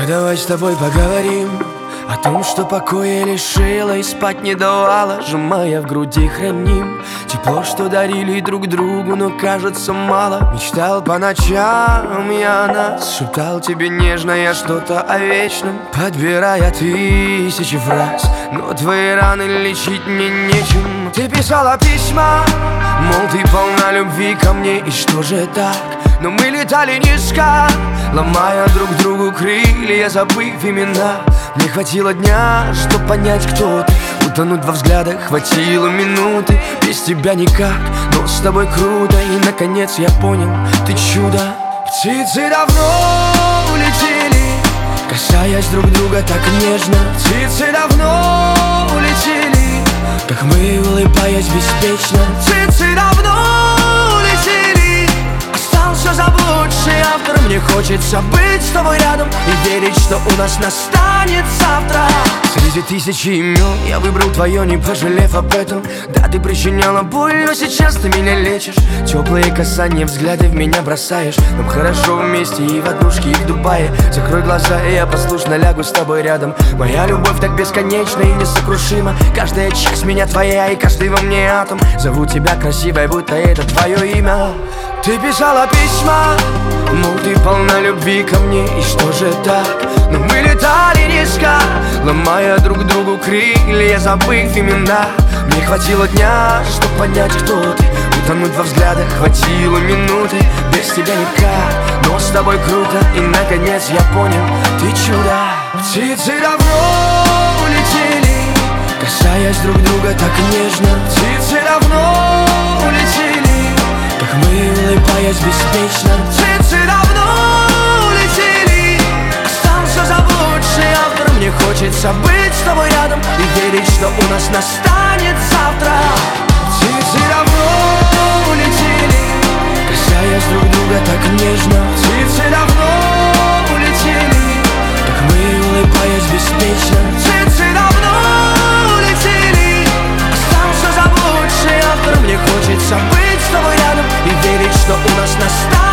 Давай с тобой поговорим о том, что покоя лишила и спать не давала, сжимая в груди храним тепло, что дарили друг другу, но кажется мало. Мечтал по ночам я о нас, шептал тебе нежно я что-то о вечном, подбирая тысячи фраз, но твои раны лечить мне нечем. Ты писала письма, мол, ты полна любви ко мне, и что же так? Но мы летали низко, ломая друг другу крылья, забыв имена. Мне хватило дня, чтоб понять, кто ты, утонуть во взглядах хватило минуты. Без тебя никак, но с тобой круто. И наконец я понял, ты чудо. Птицы давно улетели, касаясь друг друга так нежно. Птицы давно улетели, как мы, улыбаясь беспечно. Птицы давно улетели, остался заблудший автор. Мне хочется быть с тобой рядом и верить, что у нас настанет завтра. Среди тысячи имен я выбрал твое, не пожалев об этом. Да, ты причиняла боль, но сейчас ты меня лечишь. Теплые касания, взгляды в меня бросаешь. Нам хорошо вместе и в однушке, и в Дубае. Закрой глаза, и я послушно лягу с тобой рядом. Моя любовь так бесконечна и несокрушима. Каждая часть меня твоя, и каждый во мне атом. Зову тебя красивой, будто это твое имя. Ты писала письма, мол, ты полна любви ко мне, и что же так? Но мы летали низко, ломая друг другу крылья, забыв имена. Мне хватило дня, чтоб понять, кто ты, утонуть во взглядах хватило минуты. Без тебя никак, но с тобой круто. И наконец я понял, ты чудо. Птицы давно улетели, касаясь друг друга так нежно. Птицы давно улетели, как мы, улыбаясь беспечно. Птицы давно улетели, остался заблудший автор. Мне хочется быть с тобой рядом и верить, что у нас настанет завтра. Птицы давно улетели, касаясь друг друга так нежно. Птицы давно улетели, как мы, улыбаясь беспечно. Птицы давно улетели, остался заблудший автор. Мне хочется быть с тобой рядом и верить, что у нас настанет